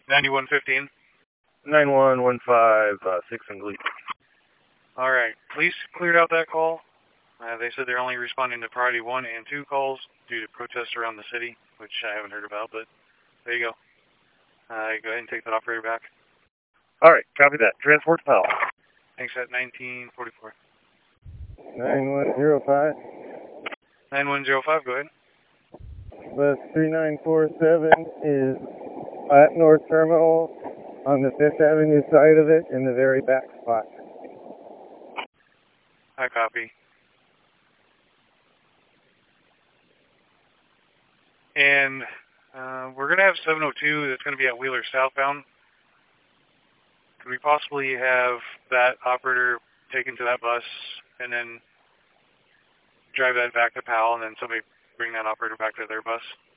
9115. 9115, 6 and Glee. All right. Police cleared out that call. They said they're only responding to priority 1 and 2 calls due to protests around the city, which I haven't heard about, but there you go. Go ahead and take that operator back. All right, copy that. Transport to Powell. Thanks at 1944. 9105. 9105, go ahead. Bus 3947 is at North Terminal on the 5th Avenue side of it in the very back spot. I copy. And we're going to have 702 that's going to be at Wheeler southbound. Could we possibly have that operator taken to that bus and then drive that back to Powell and then somebody bring that operator back to their bus?